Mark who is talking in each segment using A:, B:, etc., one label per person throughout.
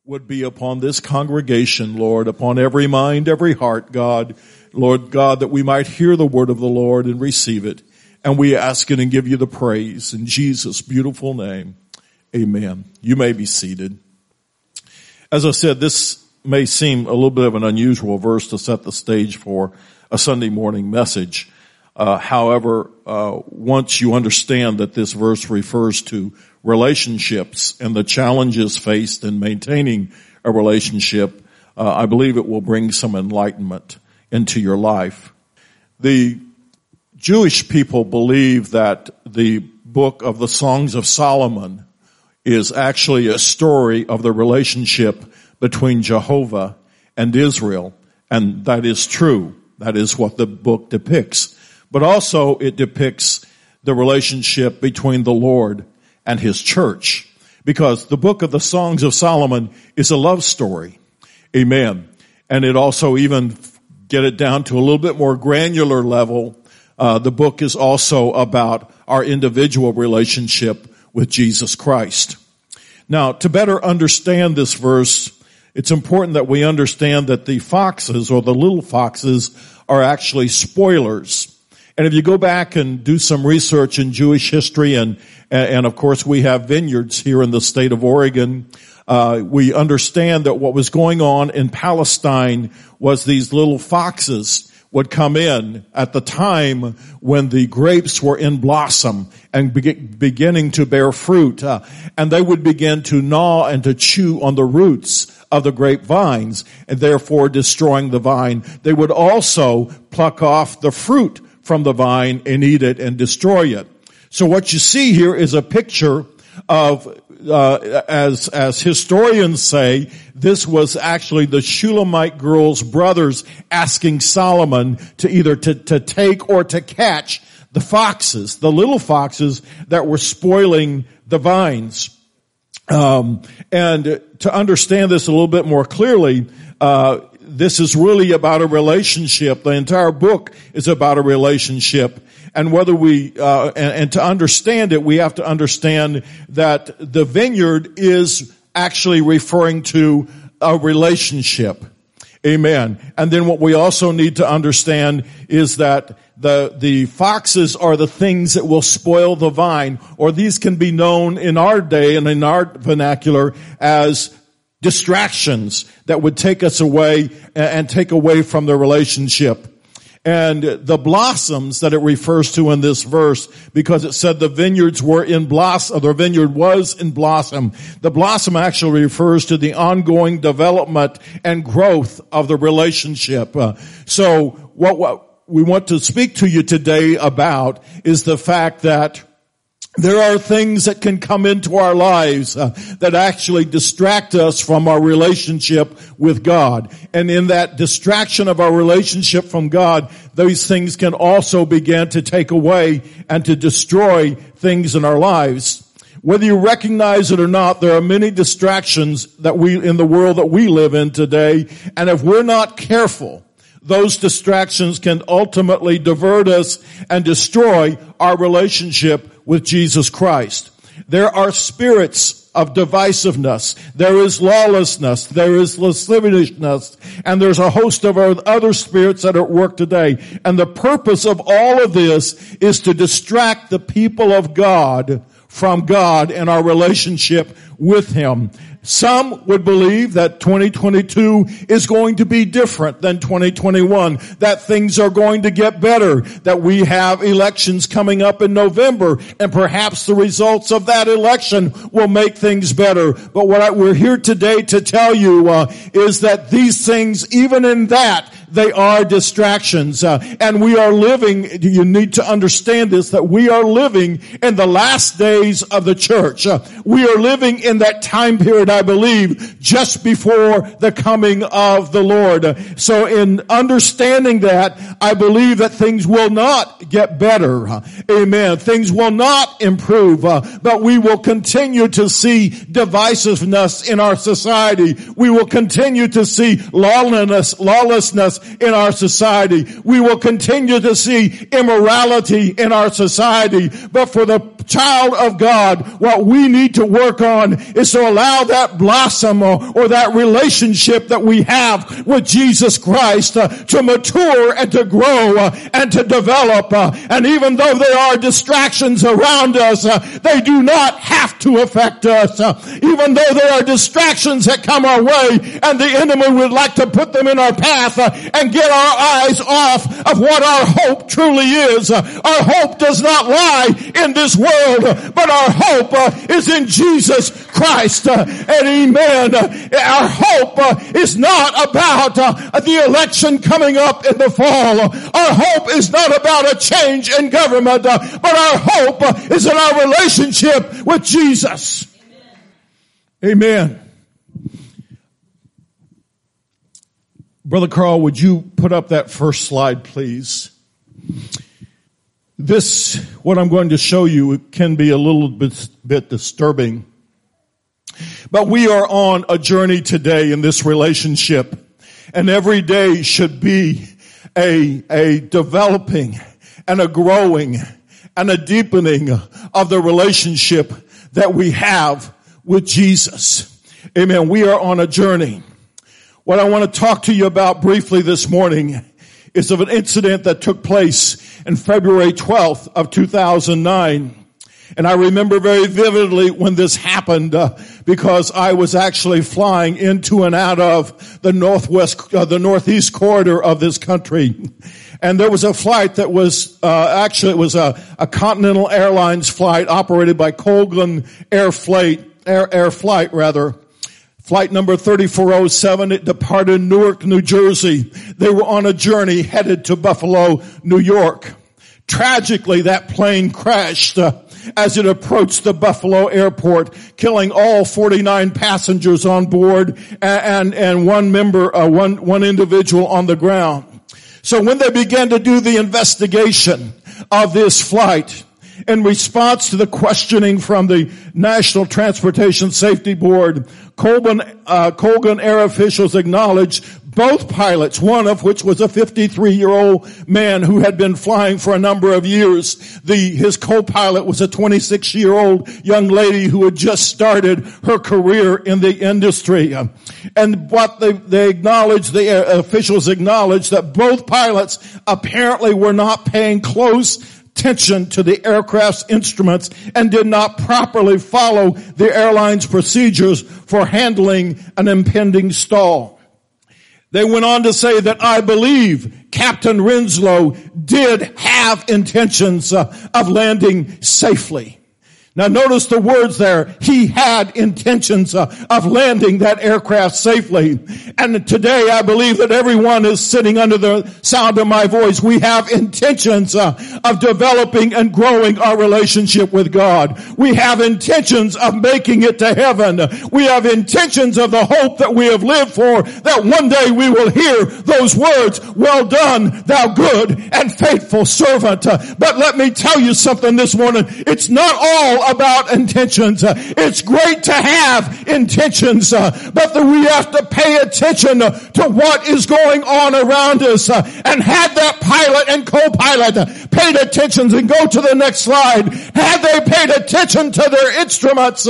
A: would be upon this congregation, Lord, upon every mind, every heart, God. Lord God, that we might hear the word of the Lord and receive it. And we ask it and give you the praise in Jesus' beautiful name. Amen. You may be seated. As I said, this may seem a little bit of an unusual verse to set the stage for a Sunday morning message. However, once you understand that this verse refers to relationships and the challenges faced in maintaining a relationship, I believe it will bring some enlightenment into your life. The Jewish people believe that the book of the Songs of Solomon is actually a story of the relationship between Jehovah and Israel, and that is true. That is what the book depicts. But also it depicts the relationship between the Lord and His church, because the book of the Songs of Solomon is a love story. Amen. And it also, even get it down to a little bit more granular level, the book is also about our individual relationship with Jesus Christ. Now, to better understand this verse, it's important that we understand that the foxes, or the little foxes, are actually spoilers. And if you go back and do some research in Jewish history, and of course we have vineyards here in the state of Oregon, we understand that what was going on in Palestine was these little foxes would come in at the time when the grapes were in blossom and beginning to bear fruit, and they would begin to gnaw and to chew on the roots of the grapevines, and therefore destroying the vine. They would also pluck off the fruit from the vine and eat it and destroy it. So what you see here is a picture of, as historians say, this was actually the Shulamite girls' brothers asking Solomon to either to take or to catch the foxes, the little foxes that were spoiling the vines. And to understand this a little bit more clearly, this is really about a relationship. The entire book is about a relationship. And whether we, and to understand it, we have to understand that the vineyard is actually referring to a relationship. Amen. And then what we also need to understand is that the foxes are the things that will spoil the vine, or these can be known in our day and in our vernacular as distractions that would take us away and take away from the relationship. And the blossoms that it refers to in this verse, because it said the vineyards were in blossom, or the vineyard was in blossom. The blossom actually refers to the ongoing development and growth of the relationship. So what we want to speak to you today about is the fact that there are things that can come into our lives that actually distract us from our relationship with God. And in that distraction of our relationship from God, those things can also begin to take away and to destroy things in our lives. Whether you recognize it or not, there are many distractions that in the world that we live in today. And if we're not careful, those distractions can ultimately divert us and destroy our relationship with Jesus Christ. There are spirits of divisiveness. There is lawlessness. There is lasciviousness. And there's a host of other spirits that are at work today. And the purpose of all of this is to distract the people of God from God and our relationship with Him. Some would believe that 2022 is going to be different than 2021, that things are going to get better, that we have elections coming up in November, and perhaps the results of that election will make things better. But we're here today to tell you is that these things, even in that, they are distractions. And we are living, you need to understand this, that we are living in the last days of the church. We are living in that time period, I believe, just before the coming of the Lord. So in understanding that, I believe that things will not get better. Amen. Things will not improve, but we will continue to see divisiveness in our society. We will continue to see lawlessness in our society. We will continue to see immorality in our society. But for the child of God, what we need to work on is to allow that blossom or that relationship that we have with Jesus Christ to mature and to grow and to develop. And even though there are distractions around us, they do not have to affect us. Even though there are distractions that come our way and the enemy would like to put them in our path and get our eyes off of what our hope truly is. Our hope does not lie in this world, but our hope is in Jesus Christ. And amen. Our hope is not about the election coming up in the fall. Our hope is not about a change in government, but our hope is in our relationship with Jesus. Amen. Brother Carl, would you put up that first slide, please? This, what I'm going to show you, it can be a little bit disturbing. But we are on a journey today in this relationship. And every day should be a developing and a growing and a deepening of the relationship that we have with Jesus. Amen. We are on a journey. What I want to talk to you about briefly this morning is of an incident that took place in February 12th of 2009. And I remember very vividly when this happened because I was actually flying into and out of the northeast corridor of this country. And there was a flight that was, it was a Continental Airlines flight operated by Colgan Air Flight. Flight number 3407, it departed Newark, New Jersey. They were on a journey headed to Buffalo, New York. Tragically, that plane crashed as it approached the Buffalo airport, killing all 49 passengers on board and one individual on the ground. So when they began to do the investigation of this flight, in response to the questioning from the National Transportation Safety Board, Colgan Air officials acknowledged both pilots, one of which was a 53-year-old man who had been flying for a number of years. His co-pilot was a 26-year-old young lady who had just started her career in the industry. And what they acknowledged, the officials acknowledged that both pilots apparently were not paying close attention to the aircraft's instruments and did not properly follow the airline's procedures for handling an impending stall. They went on to say that I believe Captain Rinslow did have intentions of landing safely. Now notice the words there. He had intentions of landing that aircraft safely. And today I believe that everyone is sitting under the sound of my voice. We have intentions of developing and growing our relationship with God. We have intentions of making it to heaven. We have intentions of the hope that we have lived for, that one day we will hear those words, well done, thou good and faithful servant. But let me tell you something this morning. It's not all about intentions. It's great to have intentions, but we have to pay attention to what is going on around us. And had that pilot and co-pilot paid attention, and go to the next slide, had they paid attention to their instruments,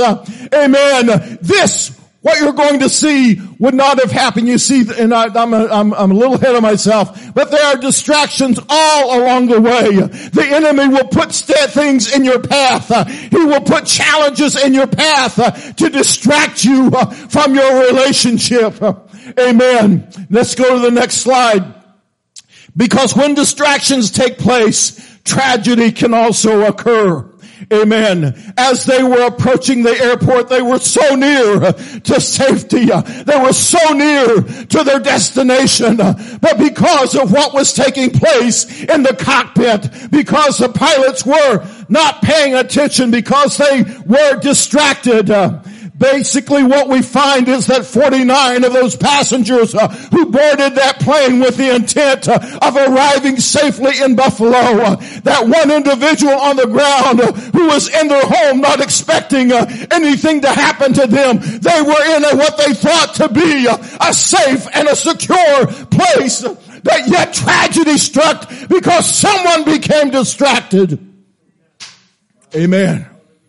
A: amen, what you're going to see would not have happened. You see, and I'm a little ahead of myself, but there are distractions all along the way. The enemy will put things in your path. He will put challenges in your path to distract you from your relationship. Amen. Let's go to the next slide. Because when distractions take place, tragedy can also occur. Amen. As they were approaching the airport, they were so near to safety. They were so near to their destination. But because of what was taking place in the cockpit, because the pilots were not paying attention, because they were distracted, basically what we find is that 49 of those passengers who boarded that plane with the intent of arriving safely in Buffalo, that one individual on the ground who was in their home not expecting anything to happen to them, they were in what they thought to be a safe and a secure place, but yet tragedy struck because someone became distracted. Amen.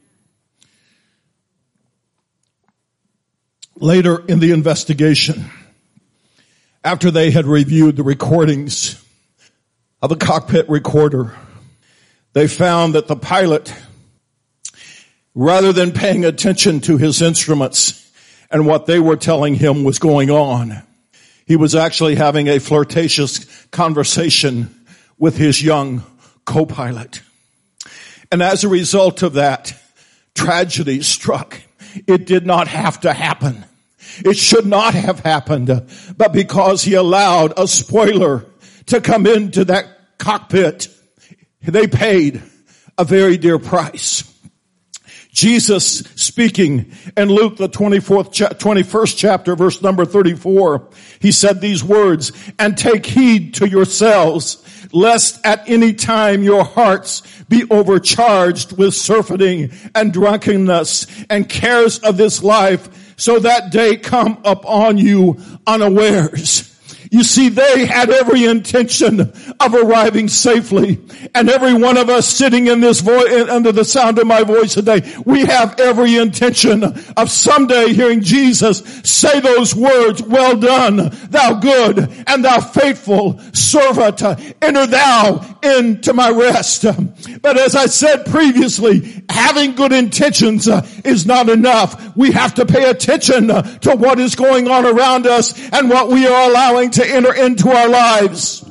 A: Later in the investigation, after they had reviewed the recordings of the cockpit recorder, they found that the pilot, rather than paying attention to his instruments and what they were telling him was going on, he was actually having a flirtatious conversation with his young co-pilot. And as a result of that, tragedy struck. It did not have to happen. It should not have happened. But because he allowed a spoiler to come into that cockpit, they paid a very dear price. Jesus speaking in Luke, the 21st chapter, verse number 34, he said these words, "And take heed to yourselves, lest at any time your hearts be overcharged with surfeiting and drunkenness and cares of this life, so that day come upon you unawares." You see, they had every intention of arriving safely. And every one of us sitting in this under the sound of my voice today, we have every intention of someday hearing Jesus say those words, "Well done, thou good and thou faithful servant. Enter thou into my rest." But as I said previously, having good intentions is not enough. We have to pay attention to what is going on around us and what we are allowing to enter into our lives.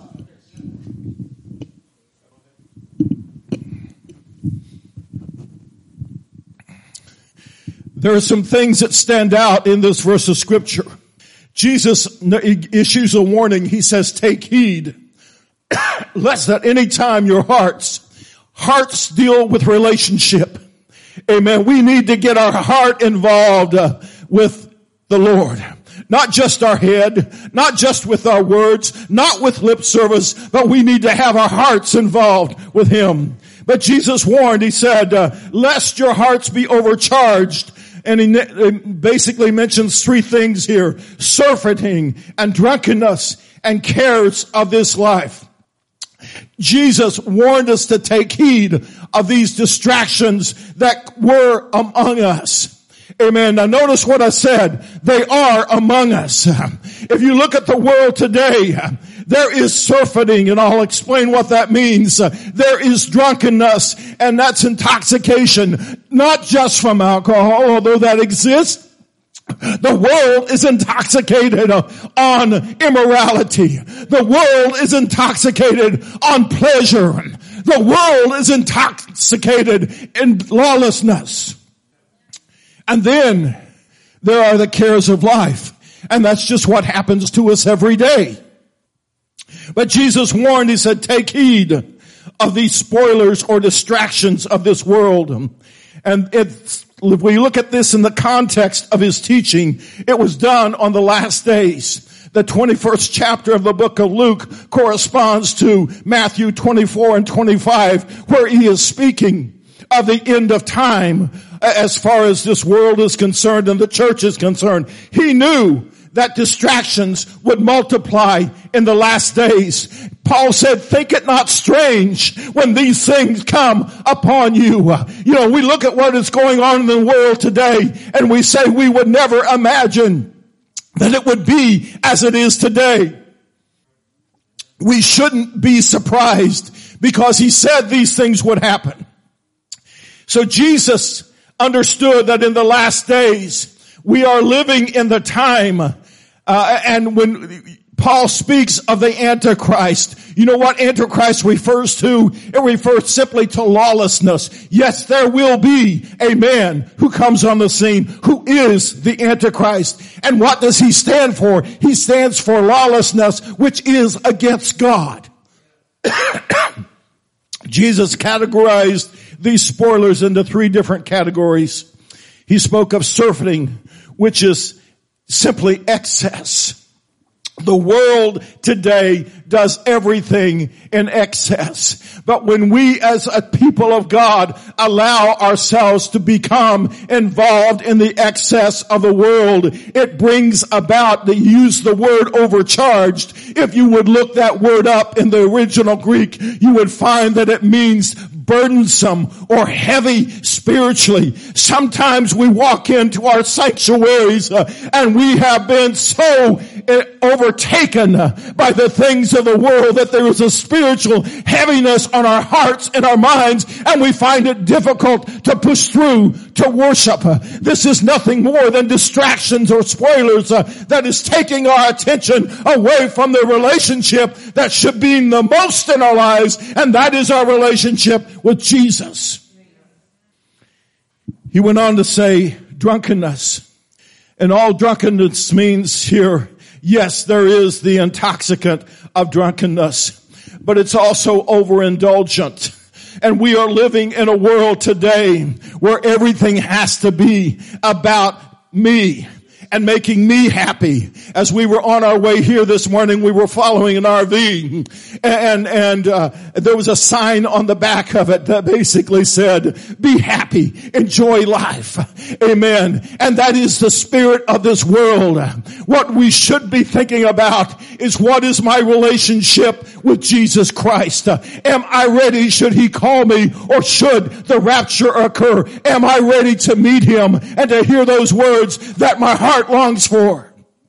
A: There are some things that stand out in this verse of scripture. Jesus issues a warning. He says, "Take heed, lest at any time your hearts deal with relationship." Amen. We need to get our heart involved with the Lord. Not just our head, not just with our words, not with lip service, but we need to have our hearts involved with Him. But Jesus warned, He said, lest your hearts be overcharged. And He basically mentions three things here: surfeiting and drunkenness and cares of this life. Jesus warned us to take heed of these distractions that were among us. Amen. Now notice what I said. They are among us. If you look at the world today, there is surfeiting, and I'll explain what that means. There is drunkenness, and that's intoxication, not just from alcohol, although that exists. The world is intoxicated on immorality. The world is intoxicated on pleasure. The world is intoxicated in lawlessness. And then there are the cares of life. And that's just what happens to us every day. But Jesus warned, He said, take heed of these spoilers or distractions of this world. And if we look at this in the context of His teaching, it was done on the last days. The 21st chapter of the book of Luke corresponds to Matthew 24 and 25, where He is speaking of the end of time as far as this world is concerned and the church is concerned. He knew that distractions would multiply in the last days. Paul said, think it not strange when these things come upon you. You know, we look at what is going on in the world today and we say we would never imagine that it would be as it is today. We shouldn't be surprised because He said these things would happen. So Jesus understood that in the last days we are living in the time, and when Paul speaks of the Antichrist, you know what Antichrist refers to? It refers simply to lawlessness. Yes, there will be a man who comes on the scene who is the Antichrist. And what does he stand for? He stands for lawlessness, which is against God. Jesus categorized these spoilers into three different categories. He spoke of surfeiting, which is simply excess. The world today does everything in excess. But when we as a people of God allow ourselves to become involved in the excess of the world, it brings about, they use the word overcharged. If you would look that word up in the original Greek, you would find that it means burdensome or heavy spiritually. Sometimes we walk into our sanctuaries and we have been so overtaken by the things of the world that there is a spiritual heaviness on our hearts and our minds, and we find it difficult to push through to worship. This is nothing more than distractions or spoilers that is taking our attention away from the relationship that should be the most in our lives, and that is our relationship with Jesus. He went on to say drunkenness. And all drunkenness means here, yes, there is the intoxicant of drunkenness, but it's also overindulgent. And we are living in a world today where everything has to be about me and making me happy. As we were on our way here this morning, we were following an RV, and there was a sign on the back of it that basically said, "Be happy, enjoy life." Amen. And that is the spirit of this world. What we should be thinking about is, what is my relationship with Jesus Christ? Am I ready? Should he call me, or should the rapture occur? Am I ready to meet him and to hear those words that my heart longs for?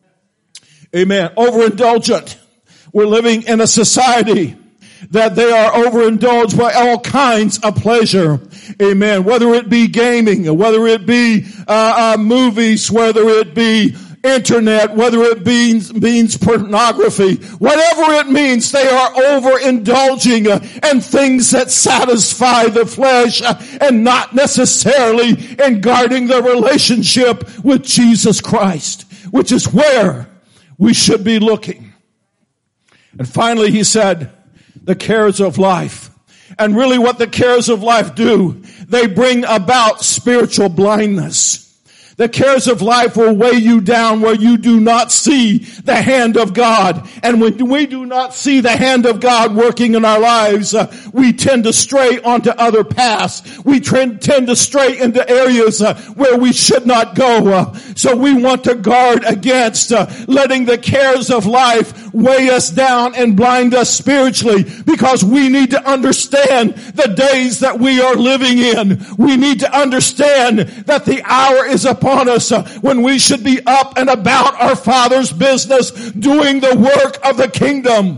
A: Amen. Overindulgent. We're living in a society that they are overindulged by all kinds of pleasure. Amen. Whether it be gaming, whether it be movies, whether it be internet, whether it means pornography, whatever it means, they are overindulging in things that satisfy the flesh and not necessarily in guarding the relationship with Jesus Christ, which is where we should be looking. And finally, he said, the cares of life. And really what the cares of life do, they bring about spiritual blindness. The cares of life will weigh you down where you do not see the hand of God. And when we do not see the hand of God working in our lives, we tend to stray onto other paths. We tend to stray into areas where we should not go. So we want to guard against letting the cares of life weigh us down and blind us spiritually, because we need to understand the days that we are living in. We need to understand that the hour is upon us when we should be up and about our Father's business, doing the work of the kingdom.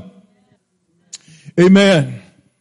A: Amen.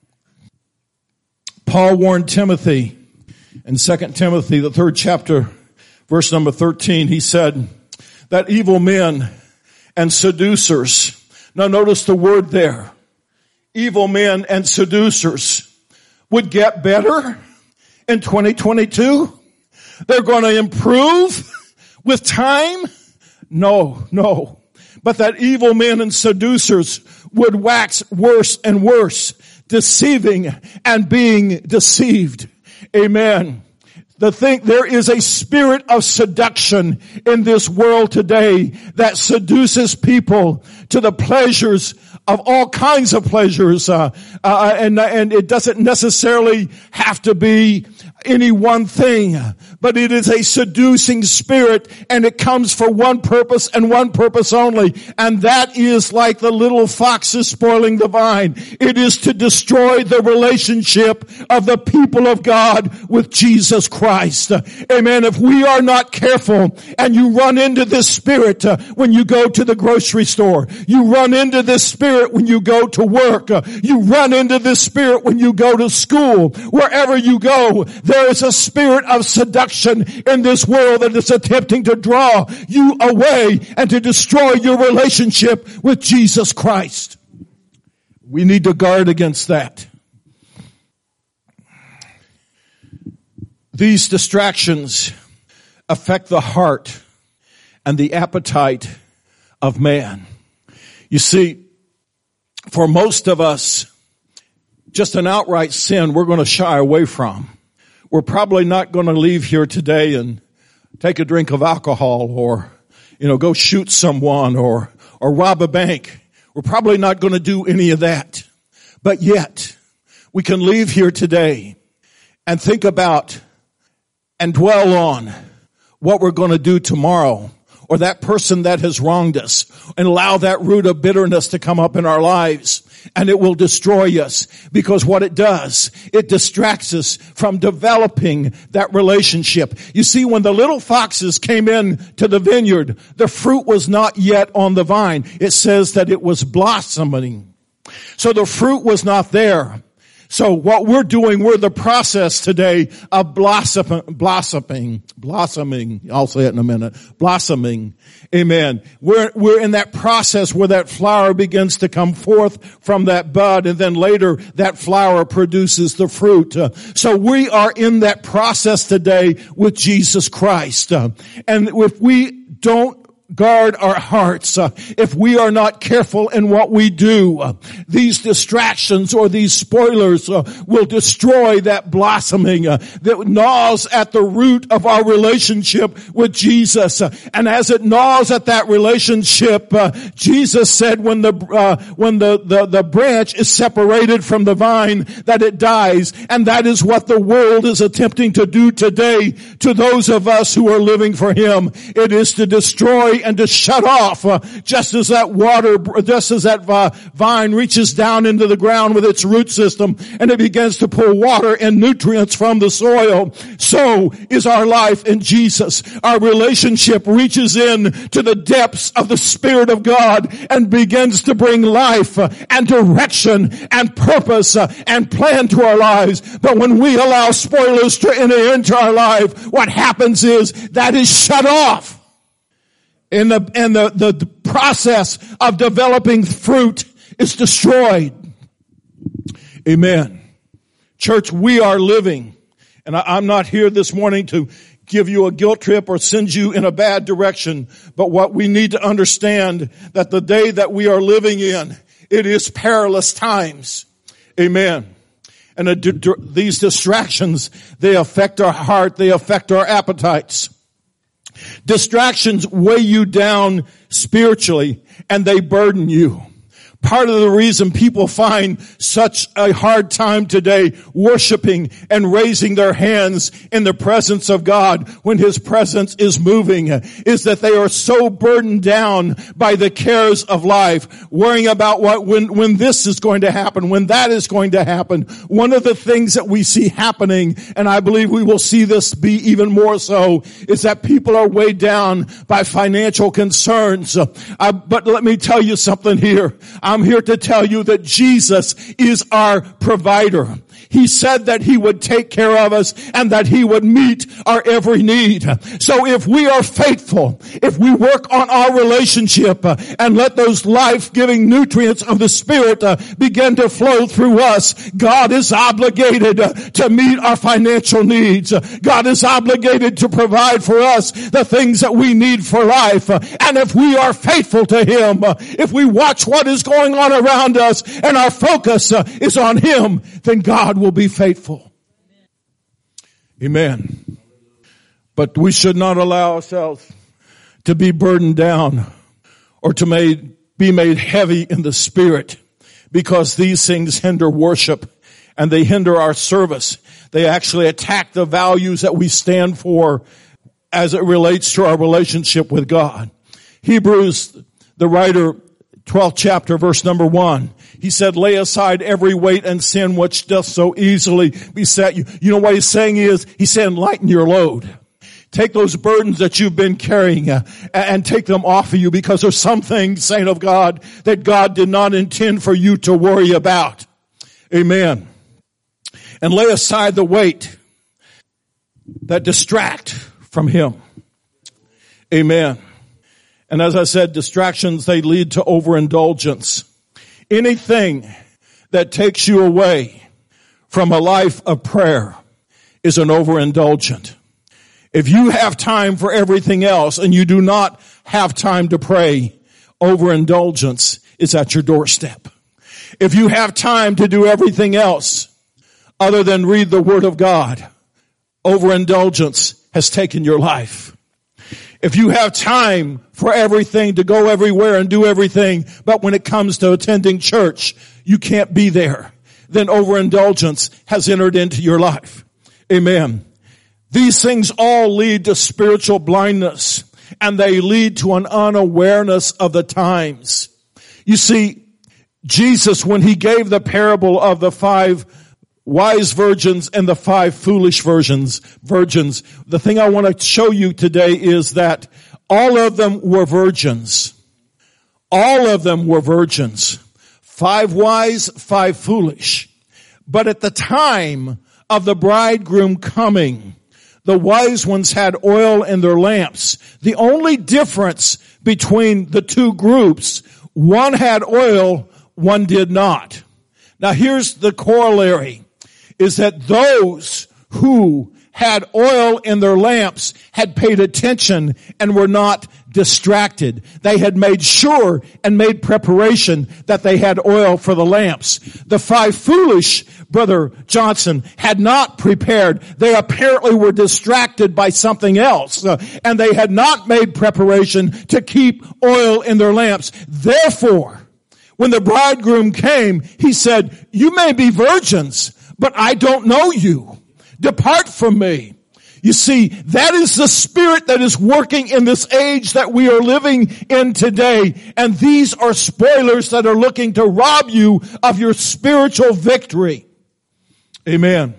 A: Paul warned Timothy in 2 Timothy, the 3rd chapter, verse number 13. He said that evil men and seducers, now notice the word there, evil men and seducers, would get better in 2022. They're going to improve with time? No. But that evil men and seducers would wax worse and worse, deceiving and being deceived. Amen. There is a spirit of seduction in this world today that seduces people to the pleasures of all kinds of pleasures, and it doesn't necessarily have to be any one thing, but it is a seducing spirit, and it comes for one purpose and one purpose only, and that is like the little foxes spoiling the vine. It is to destroy the relationship of the people of God with Jesus Christ. Amen. If we are not careful, and you run into this spirit when you go to the grocery store, you run into this spirit when you go to work, you run into this spirit when you go to school, wherever you go, there is a spirit of seduction in this world that is attempting to draw you away and to destroy your relationship with Jesus Christ. We need to guard against that. These distractions affect the heart and the appetite of man. You see, for most of us, just an outright sin we're going to shy away from. We're probably not going to leave here today and take a drink of alcohol or, go shoot someone or rob a bank. We're probably not going to do any of that. But yet, we can leave here today and think about and dwell on what we're going to do tomorrow, or that person that has wronged us, and allow that root of bitterness to come up in our lives. And it will destroy us, because what it does, it distracts us from developing that relationship. You see, when the little foxes came in to the vineyard, the fruit was not yet on the vine. It says that it was blossoming. So the fruit was not there. So what we're doing, we're the process today of blossoming. I'll say it in a minute. Blossoming. Amen. We're in that process where that flower begins to come forth from that bud, and then later that flower produces the fruit. So we are in that process today with Jesus Christ. And if we don't guard our hearts, if we are not careful in what we do, these distractions or these spoilers will destroy that blossoming that gnaws at the root of our relationship with Jesus. And as it gnaws at that relationship, Jesus said when the branch is separated from the vine, that it dies. And that is what the world is attempting to do today to those of us who are living for Him. It is to destroy and to shut off, just as that vine reaches down into the ground with its root system and it begins to pull water and nutrients from the soil. So is our life in Jesus. Our relationship reaches in to the depths of the Spirit of God and begins to bring life and direction and purpose and plan to our lives. But when we allow spoilers to enter into our life, what happens is that is shut off. And the process of developing fruit is destroyed. Amen. Church, we are living, and I'm not here this morning to give you a guilt trip or send you in a bad direction, but what we need to understand that the day that we are living in, it is perilous times. Amen. And these distractions, they affect our heart, they affect our appetites. Distractions weigh you down spiritually, and they burden you. Part of the reason people find such a hard time today worshiping and raising their hands in the presence of God when His presence is moving is that they are so burdened down by the cares of life, worrying about when this is going to happen, when that is going to happen. One of the things that we see happening, and I believe we will see this be even more so, is that people are weighed down by financial concerns. But let me tell you something here. I'm here to tell you that Jesus is our provider. He said that He would take care of us and that He would meet our every need. So if we are faithful, if we work on our relationship and let those life-giving nutrients of the Spirit begin to flow through us, God is obligated to meet our financial needs. God is obligated to provide for us the things that we need for life. And if we are faithful to Him, if we watch what is going on around us and our focus is on Him, then God will be faithful. Amen. But we should not allow ourselves to be burdened down or to be made heavy in the spirit, because these things hinder worship and they hinder our service. They actually attack the values that we stand for as it relates to our relationship with God. Hebrews, the writer, 12th chapter, verse number 1. He said, lay aside every weight and sin which doth so easily beset you. You know what he's saying is, he's saying lighten your load. Take those burdens that you've been carrying and take them off of you, because there's some things, saint of God, that God did not intend for you to worry about. Amen. And lay aside the weight that distract from Him. Amen. And as I said, distractions, they lead to overindulgence. Anything that takes you away from a life of prayer is an overindulgent. If you have time for everything else and you do not have time to pray, overindulgence is at your doorstep. If you have time to do everything else other than read the Word of God, overindulgence has taken your life. If you have time for everything, to go everywhere and do everything, but when it comes to attending church, you can't be there, then overindulgence has entered into your life. Amen. These things all lead to spiritual blindness. and they lead to an unawareness of the times. You see, Jesus, when he gave the parable of the 5 wise virgins and the 5 foolish virgins, the thing I want to show you today is that all of them were virgins. All of them were virgins. 5 wise, 5 foolish. But at the time of the bridegroom coming, the wise ones had oil in their lamps. The only difference between the 2 groups, one had oil, one did not. Now here's the corollary, is that those who had oil in their lamps had paid attention and were not distracted. They had made sure and made preparation that they had oil for the lamps. The 5 foolish, Brother Johnson, had not prepared. They apparently were distracted by something else, and they had not made preparation to keep oil in their lamps. Therefore, when the bridegroom came, he said, "You may be virgins, but I don't know you. Depart from me." You see, that is the spirit that is working in this age that we are living in today. And these are spoilers that are looking to rob you of your spiritual victory. Amen.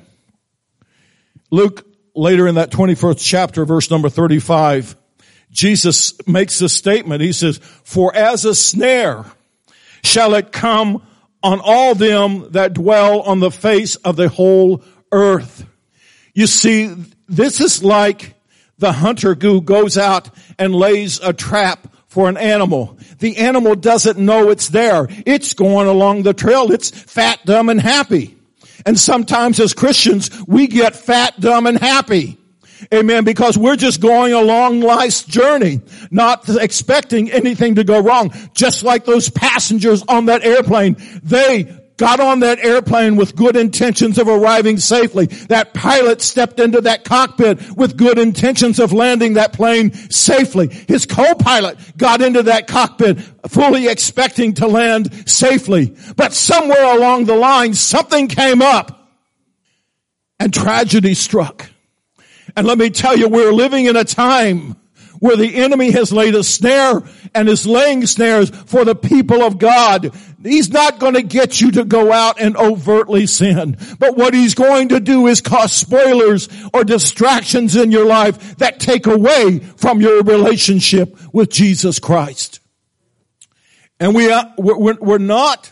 A: Luke, later in that 21st chapter, verse number 35, Jesus makes this statement. He says, "For as a snare shall it come on all them that dwell on the face of the whole earth." You see, this is like the hunter who goes out and lays a trap for an animal. The animal doesn't know it's there. It's going along the trail. It's fat, dumb, and happy. And sometimes as Christians, we get fat, dumb, and happy. Amen. Because we're just going along life's journey, not expecting anything to go wrong. Just like those passengers on that airplane, they got on that airplane with good intentions of arriving safely. That pilot stepped into that cockpit with good intentions of landing that plane safely. His co-pilot got into that cockpit fully expecting to land safely. But somewhere along the line, something came up and tragedy struck. And let me tell you, we're living in a time where the enemy has laid a snare and is laying snares for the people of God. He's not going to get you to go out and overtly sin. But what he's going to do is cause spoilers or distractions in your life that take away from your relationship with Jesus Christ. And we're not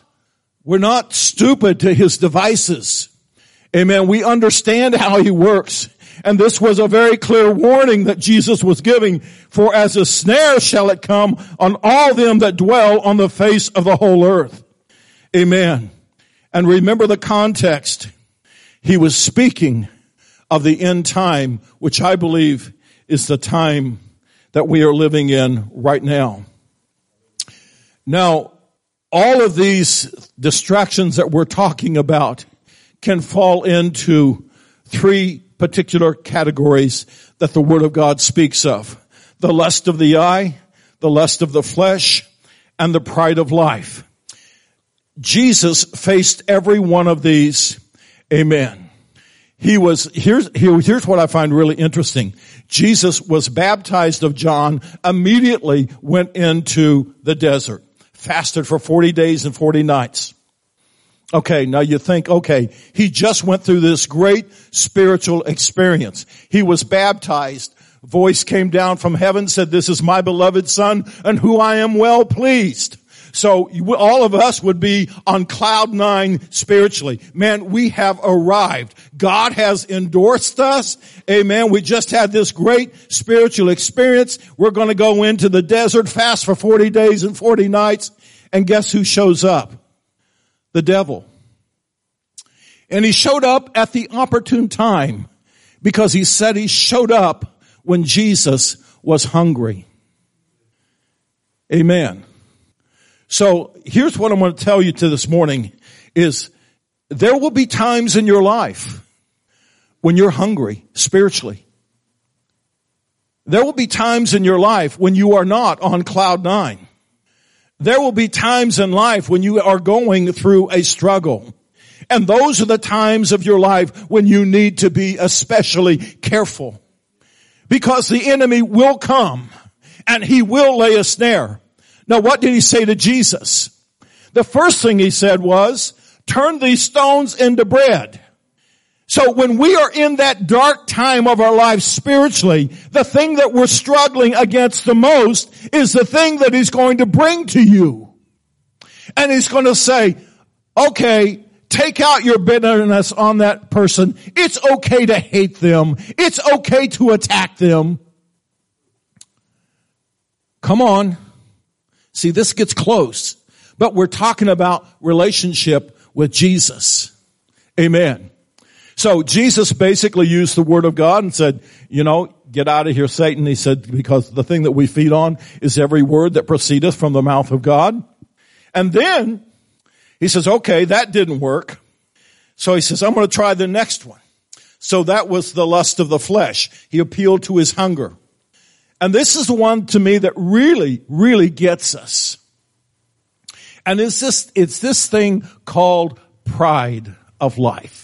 A: stupid to his devices. Amen. We understand how he works. And this was a very clear warning that Jesus was giving. For as a snare shall it come on all them that dwell on the face of the whole earth. Amen. And remember the context. He was speaking of the end time, which I believe is the time that we are living in right now. Now, all of these distractions that we're talking about can fall into 3 particular categories that the Word of God speaks of. The lust of the eye, the lust of the flesh, and the pride of life. Jesus faced every one of these. Amen. Here's what I find really interesting. Jesus was baptized of John, immediately went into the desert, fasted for 40 days and 40 nights. Okay, now you think, okay, he just went through this great spiritual experience. He was baptized. A voice came down from heaven, said, "This is my beloved Son, and who I am well pleased." So all of us would be on cloud 9 spiritually. Man, we have arrived. God has endorsed us. Amen. We just had this great spiritual experience. We're going to go into the desert, fast for 40 days and 40 nights. And guess who shows up? The devil. And he showed up at the opportune time because he said he showed up when Jesus was hungry. Amen. So here's what I'm going to tell you to this morning is there will be times in your life when you're hungry spiritually. There will be times in your life when you are not on cloud 9. There will be times in life when you are going through a struggle. And those are the times of your life when you need to be especially careful. Because the enemy will come and he will lay a snare. Now, what did he say to Jesus? The first thing he said was, turn these stones into bread. So when we are in that dark time of our lives spiritually, the thing that we're struggling against the most is the thing that he's going to bring to you. And he's going to say, okay, take out your bitterness on that person. It's okay to hate them. It's okay to attack them. Come on. See, this gets close, but we're talking about relationship with Jesus. Amen. So Jesus basically used the word of God and said, get out of here, Satan. He said, because the thing that we feed on is every word that proceedeth from the mouth of God. And then he says, okay, that didn't work. So he says, I'm going to try the next one. So that was the lust of the flesh. He appealed to his hunger. And this is the one to me that really, really gets us. And it's this thing called pride of life.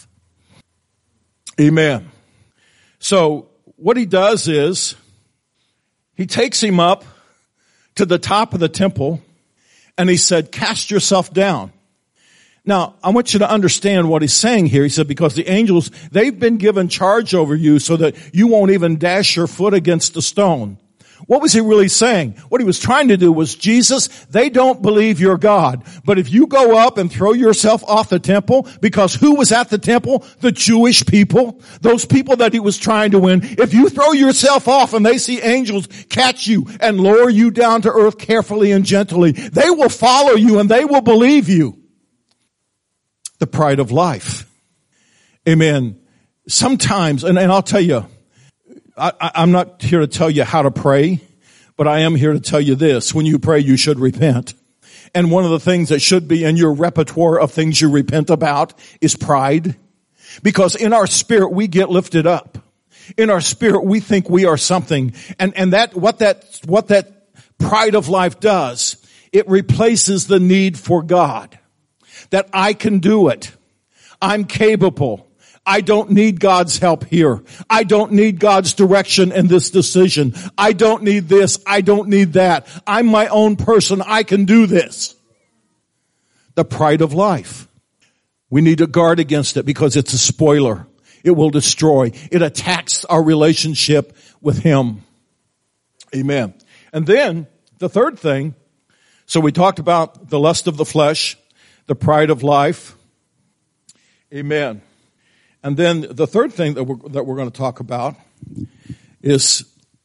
A: Amen. So what he does is he takes him up to the top of the temple and he said, cast yourself down. Now, I want you to understand what he's saying here. He said, because the angels, they've been given charge over you so that you won't even dash your foot against a stone. What was he really saying? What he was trying to do was, Jesus, they don't believe you're God. But if you go up and throw yourself off the temple, because who was at the temple? The Jewish people. Those people that he was trying to win. If you throw yourself off and they see angels catch you and lower you down to earth carefully and gently, they will follow you and they will believe you. The pride of life. Amen. Sometimes, and I'll tell you, I'm not here to tell you how to pray, but I am here to tell you this. When you pray, you should repent. And one of the things that should be in your repertoire of things you repent about is pride. Because in our spirit, we get lifted up. In our spirit, we think we are something. And what that pride of life does, it replaces the need for God. That I can do it. I'm capable. I don't need God's help here. I don't need God's direction in this decision. I don't need this. I don't need that. I'm my own person. I can do this. The pride of life. We need to guard against it because it's a spoiler. It will destroy. It attacks our relationship with Him. Amen. And then the third thing, so we talked about the lust of the flesh, the pride of life. Amen. And then the third thing that we're going to talk about is,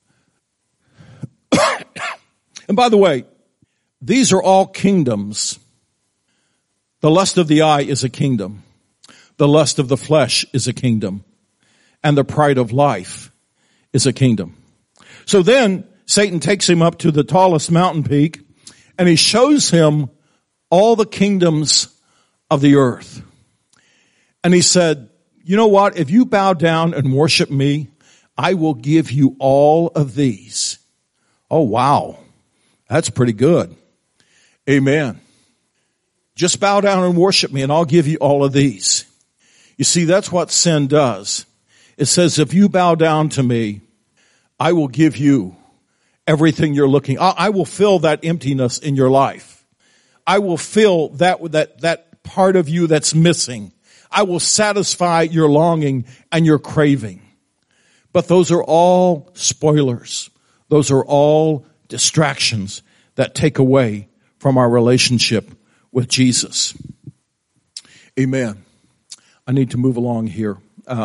A: and by the way, these are all kingdoms. The lust of the eye is a kingdom. The lust of the flesh is a kingdom. And the pride of life is a kingdom. So then Satan takes him up to the tallest mountain peak and he shows him all the kingdoms of the earth. And he said, you know what? If you bow down and worship me, I will give you all of these. Oh, wow. That's pretty good. Amen. Just bow down and worship me and I'll give you all of these. You see, that's what sin does. It says, if you bow down to me, I will give you everything you're looking. I will fill that emptiness in your life. I will fill that part of you that's missing. I will satisfy your longing and your craving. But those are all spoilers. Those are all distractions that take away from our relationship with Jesus. Amen. I need to move along here.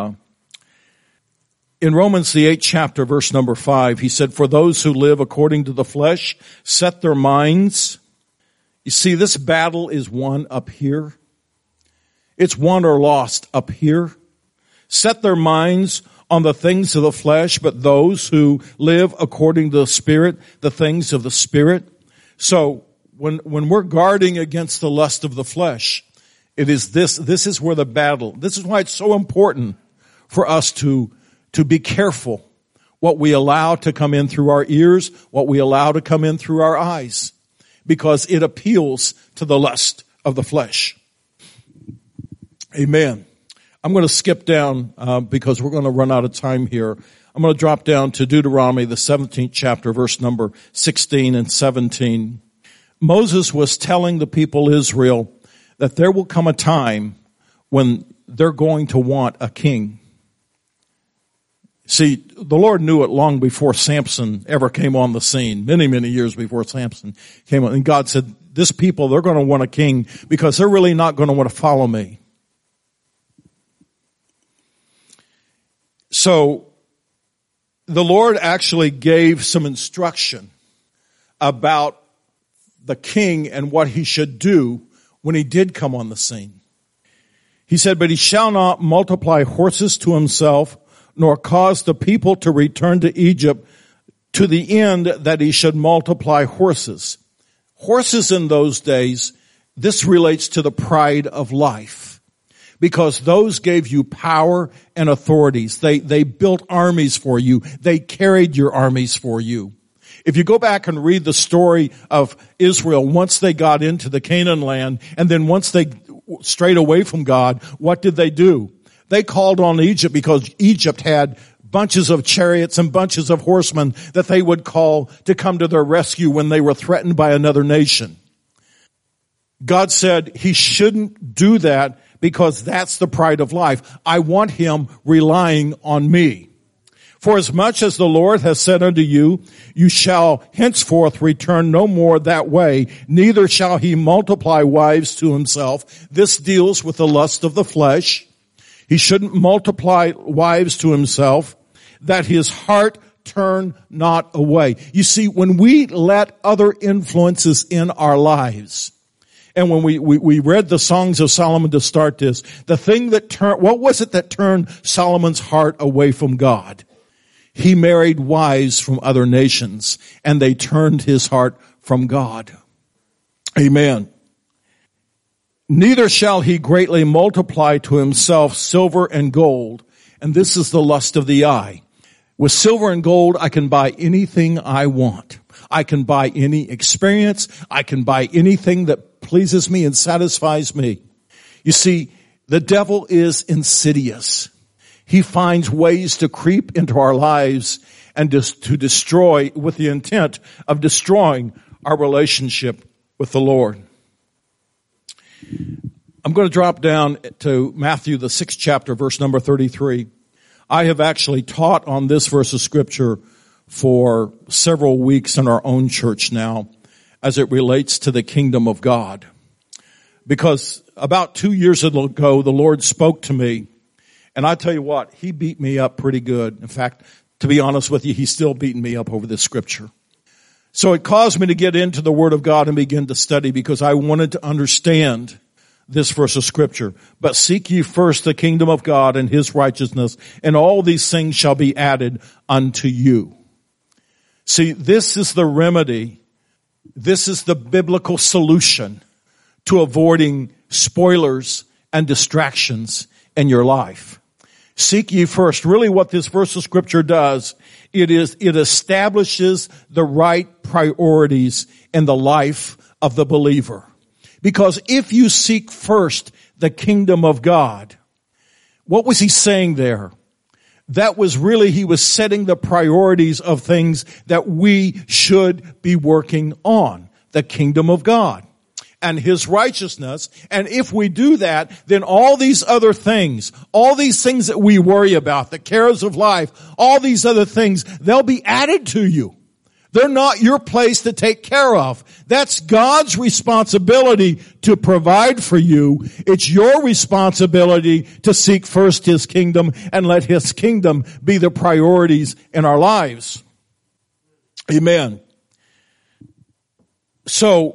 A: In Romans, the 8th chapter, verse number 5, he said, for those who live according to the flesh, set their minds. You see, this battle is won up here. It's won or lost up here. Set their minds on the things of the flesh, but those who live according to the Spirit, the things of the Spirit. So when we're guarding against the lust of the flesh, it is this is where the battle, this is why it's so important for us to be careful what we allow to come in through our ears, what we allow to come in through our eyes, because it appeals to the lust of the flesh. Amen. I'm going to skip down because we're going to run out of time here. I'm going to drop down to Deuteronomy, the 17th chapter, verse number 16 and 17. Moses was telling the people of Israel that there will come a time when they're going to want a king. See, the Lord knew it long before Samson ever came on the scene, many, many years before Samson came on. And God said, this people, they're going to want a king because they're really not going to want to follow me. So, the Lord actually gave some instruction about the king and what he should do when he did come on the scene. He said, but he shall not multiply horses to himself, nor cause the people to return to Egypt to the end that he should multiply horses. Horses in those days, this relates to the pride of life. Because those gave you power and authorities. They built armies for you. They carried your armies for you. If you go back and read the story of Israel, once they got into the Canaan land, and then once they strayed away from God, what did they do? They called on Egypt because Egypt had bunches of chariots and bunches of horsemen that they would call to come to their rescue when they were threatened by another nation. God said he shouldn't do that because that's the pride of life. I want him relying on me. For as much as the Lord has said unto you, you shall henceforth return no more that way, neither shall he multiply wives to himself. This deals with the lust of the flesh. He shouldn't multiply wives to himself, that his heart turn not away. You see, when we let other influences in our lives, and when we read the Songs of Solomon to start this, the thing that what was it that turned Solomon's heart away from God? He married wives from other nations, and they turned his heart from God. Amen. Neither shall he greatly multiply to himself silver and gold, and this is the lust of the eye. With silver and gold, I can buy anything I want. I can buy any experience. I can buy anything that pleases me and satisfies me. You see, the devil is insidious. He finds ways to creep into our lives and to destroy, with the intent of destroying our relationship with the Lord. I'm going to drop down to Matthew, the 6th chapter, verse number 33. I have actually taught on this verse of scripture for several weeks in our own church now as it relates to the kingdom of God. Because about 2 years ago, the Lord spoke to me, and I tell you what, he beat me up pretty good. In fact, to be honest with you, he's still beating me up over this scripture. So it caused me to get into the Word of God and begin to study because I wanted to understand this verse of scripture. But seek ye first the kingdom of God and his righteousness, and all these things shall be added unto you. See, this is the remedy. This is the biblical solution to avoiding spoilers and distractions in your life. Seek ye first. Really what this verse of scripture does, it establishes the right priorities in the life of the believer. Because if you seek first the kingdom of God, what was he saying there? That was really, he was setting the priorities of things that we should be working on. The kingdom of God and his righteousness. And if we do that, then all these other things, all these things that we worry about, the cares of life, all these other things, they'll be added to you. They're not your place to take care of. That's God's responsibility to provide for you. It's your responsibility to seek first his kingdom and let his kingdom be the priorities in our lives. Amen. So,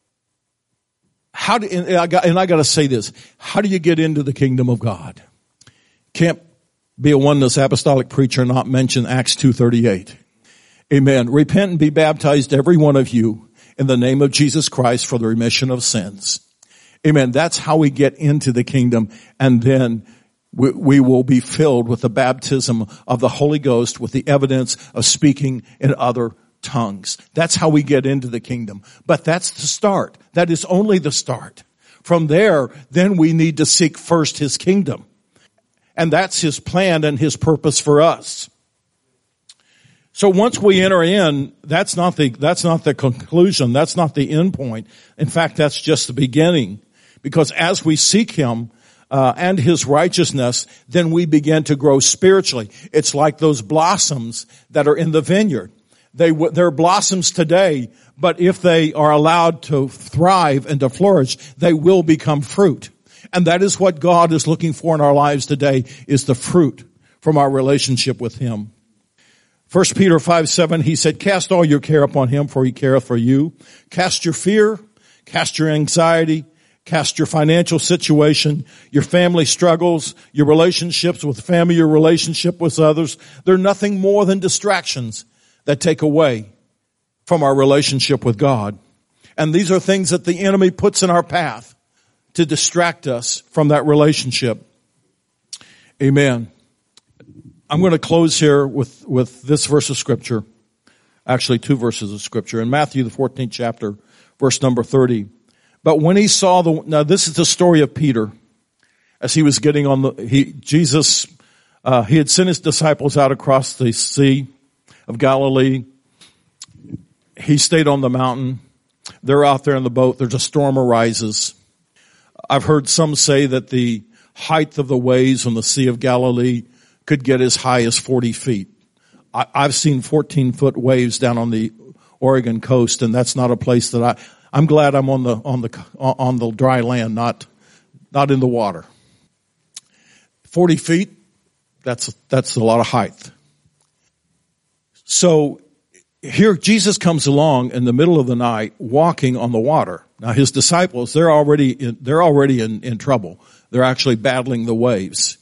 A: I got to say this. How do you get into the kingdom of God? Can't be a oneness apostolic preacher and not mention Acts 2:38. Amen. Repent and be baptized, every one of you, in the name of Jesus Christ for the remission of sins. Amen. That's how we get into the kingdom, and then we will be filled with the baptism of the Holy Ghost with the evidence of speaking in other tongues. That's how we get into the kingdom. But that's the start. That is only the start. From there, then we need to seek first his kingdom. And that's his plan and his purpose for us. So once we enter in, that's not the conclusion. That's not the end point. In fact, that's just the beginning. Because as we seek Him, and His righteousness, then we begin to grow spiritually. It's like those blossoms that are in the vineyard. They're blossoms today, but if they are allowed to thrive and to flourish, they will become fruit. And that is what God is looking for in our lives today, is the fruit from our relationship with Him. 1 Peter 5:7, he said, cast all your care upon Him, for He careth for you. Cast your fear, cast your anxiety, cast your financial situation, your family struggles, your relationships with family, your relationship with others. They're nothing more than distractions that take away from our relationship with God. And these are things that the enemy puts in our path to distract us from that relationship. Amen. I'm going to close here with this verse of Scripture. Actually, 2 verses of Scripture. In Matthew, the 14th chapter, verse number 30. But when he saw now this is the story of Peter. As he was getting on he had sent his disciples out across the Sea of Galilee. He stayed on the mountain. They're out there in the boat. There's a storm arises. I've heard some say that the height of the waves on the Sea of Galilee could get as high as 40 feet. I've seen 14-foot waves down on the Oregon coast, and that's not a place that I'm glad I'm on the dry land, not in the water. 40 feet, that's a lot of height. So here Jesus comes along in the middle of the night walking on the water. Now his disciples, they're already in trouble. They're actually battling the waves.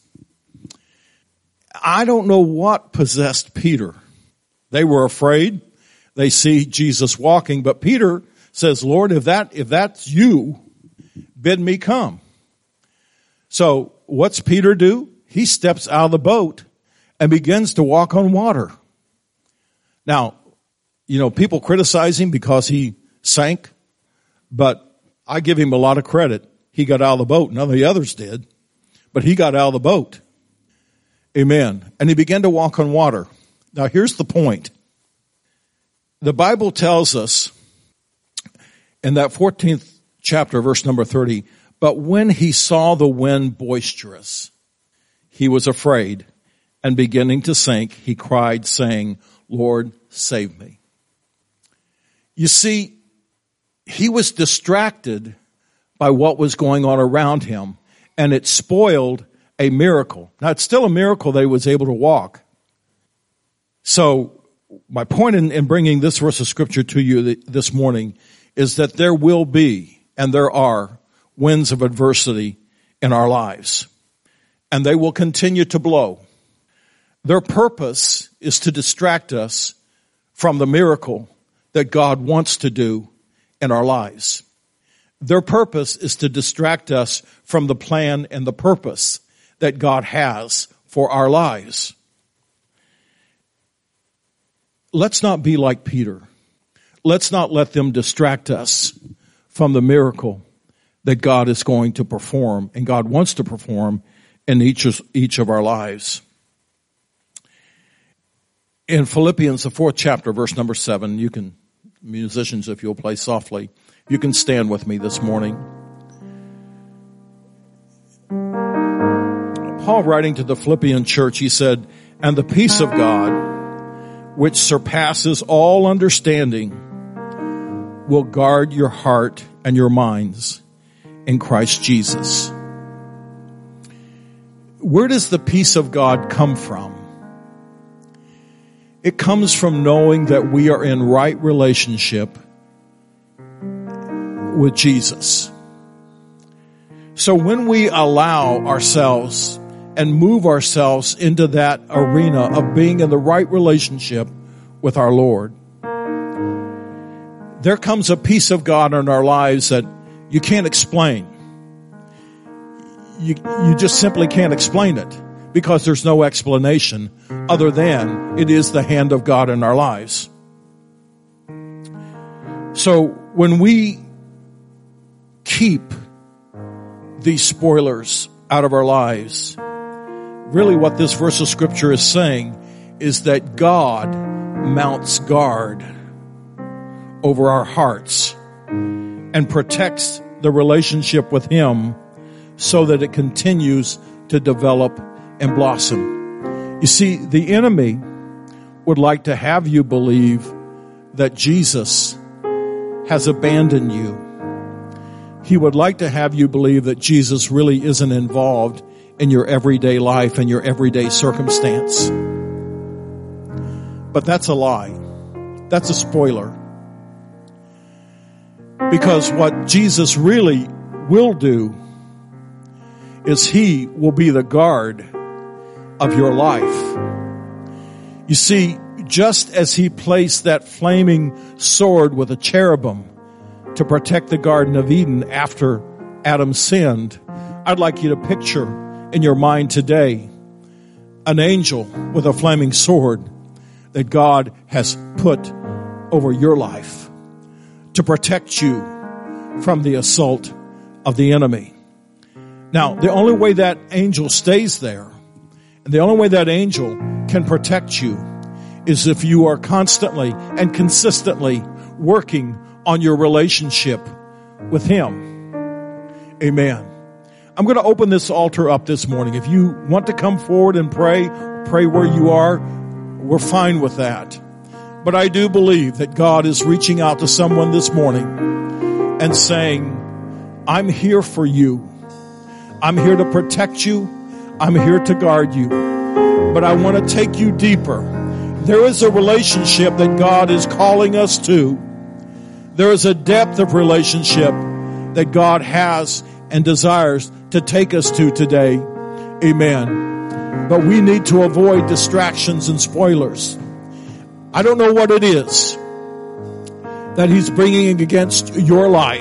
A: I don't know what possessed Peter. They were afraid. They see Jesus walking, but Peter says, Lord, if that's you, bid me come. So what's Peter do? He steps out of the boat and begins to walk on water. Now, people criticize him because he sank, but I give him a lot of credit. He got out of the boat. None of the others did, but he got out of the boat. Amen. And he began to walk on water. Now here's the point. The Bible tells us in that 14th chapter, verse number 30, but when he saw the wind boisterous, he was afraid, and beginning to sink, he cried, saying, Lord, save me. You see, he was distracted by what was going on around him, and it spoiled a miracle. Now, it's still a miracle that he was able to walk. So, my point in bringing this verse of Scripture to you this morning is that there will be, and there are, winds of adversity in our lives. And they will continue to blow. Their purpose is to distract us from the miracle that God wants to do in our lives. Their purpose is to distract us from the plan and the purpose that God has for our lives. Let's not be like Peter. Let's not let them distract us from the miracle that God is going to perform and God wants to perform in each of our lives. In Philippians, the 4th chapter, verse number 7, you can, musicians, if you'll play softly, you can stand with me this morning. Paul, writing to the Philippian church, he said, and the peace of God, which surpasses all understanding, will guard your heart and your minds in Christ Jesus. Where does the peace of God come from? It comes from knowing that we are in right relationship with Jesus. So when we allow ourselves and move ourselves into that arena of being in the right relationship with our Lord, there comes a peace of God in our lives that you can't explain. You just simply can't explain it because there's no explanation other than it is the hand of God in our lives. So when we keep these spoilers out of our lives, really what this verse of Scripture is saying is that God mounts guard over our hearts and protects the relationship with Him so that it continues to develop and blossom. You see, the enemy would like to have you believe that Jesus has abandoned you. He would like to have you believe that Jesus really isn't involved in your everyday life and your everyday circumstance. But that's a lie. That's a spoiler. Because what Jesus really will do is He will be the guard of your life. You see, just as He placed that flaming sword with a cherubim to protect the Garden of Eden after Adam sinned, I'd like you to picture in your mind today an angel with a flaming sword that God has put over your life to protect you from the assault of the enemy. Now, the only way that angel stays there, and the only way that angel can protect you, is if you are constantly and consistently working on your relationship with Him. Amen. I'm going to open this altar up this morning. If you want to come forward and pray where you are, we're fine with that. But I do believe that God is reaching out to someone this morning and saying, I'm here for you. I'm here to protect you. I'm here to guard you. But I want to take you deeper. There is a relationship that God is calling us to. There is a depth of relationship that God has and desires to take us to today. Amen. But we need to avoid distractions and spoilers. I don't know what it is that He's bringing against your life.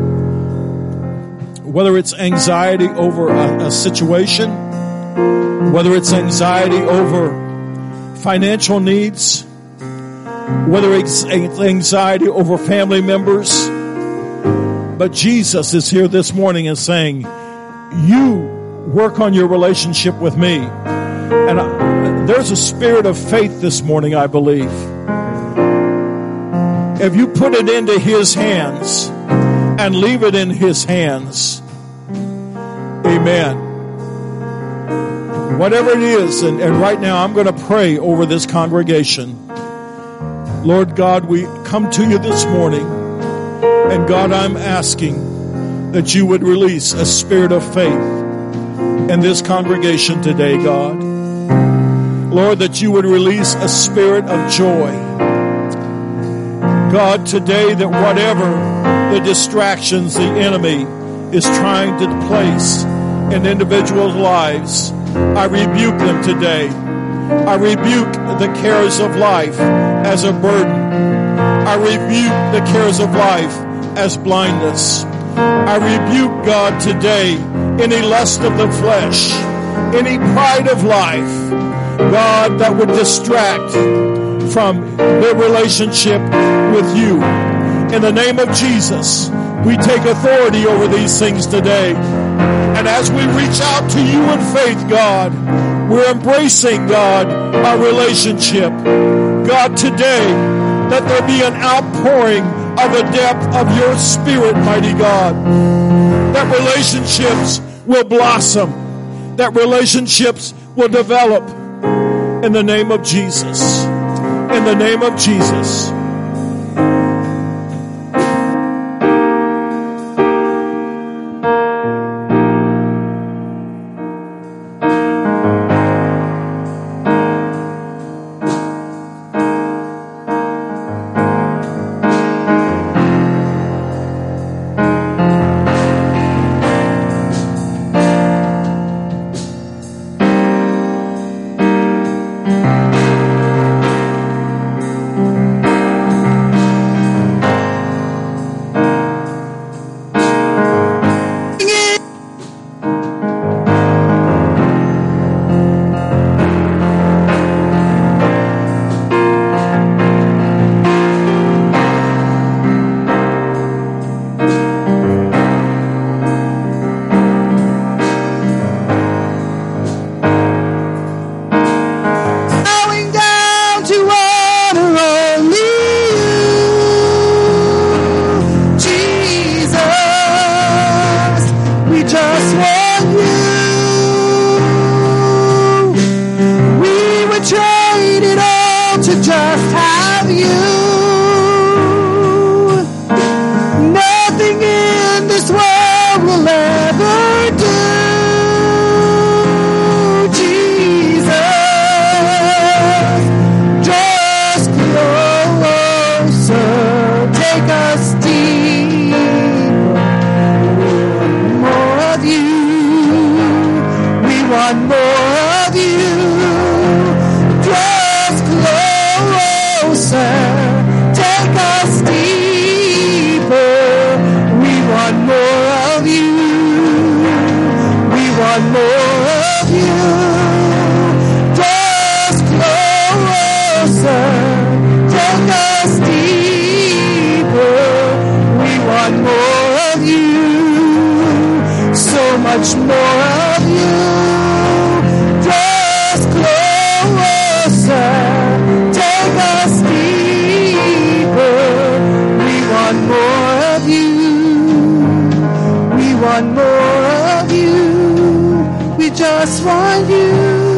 A: Whether it's anxiety over a situation, whether it's anxiety over financial needs, whether it's anxiety over family members. But Jesus is here this morning and saying, you work on your relationship with me. And there's a spirit of faith this morning, I believe. If you put it into His hands and leave it in His hands, amen. Whatever it is, and right now I'm going to pray over this congregation. Lord God, we come to you this morning, and God, I'm asking that you would release a spirit of faith in this congregation today, God. Lord, that you would release a spirit of joy. God, today that whatever the distractions the enemy is trying to place in individuals' lives, I rebuke them today. I rebuke the cares of life as a burden. I rebuke the cares of life as blindness. I rebuke, God, today any lust of the flesh, any pride of life, God, that would distract from their relationship with you. In the name of Jesus, we take authority over these things today. And as we reach out to you in faith, God, we're embracing, God, our relationship. God, today, let there be an outpouring of the depth of your Spirit, mighty God. That relationships will blossom. That relationships will develop. In the name of Jesus. In the name of Jesus.
B: this world will ever do. Jesus, draw us closer, take us deeper. More of you, we want more of you. Draw us closer, take us deeper. We want more of you. We want more of you. Draw us closer, take us deeper. We want more of you. So much more of you. Draw us closer, take us deeper. We want more of you. We want more of you. We just want you,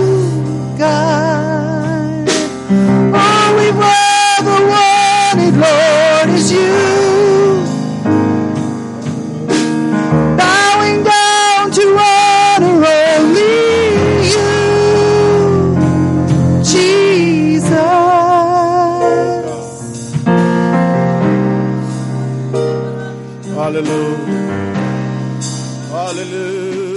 B: God. All we've ever wanted, Lord, is you. Bowing down to honor only you, Jesus.
A: Hallelujah. Hallelujah.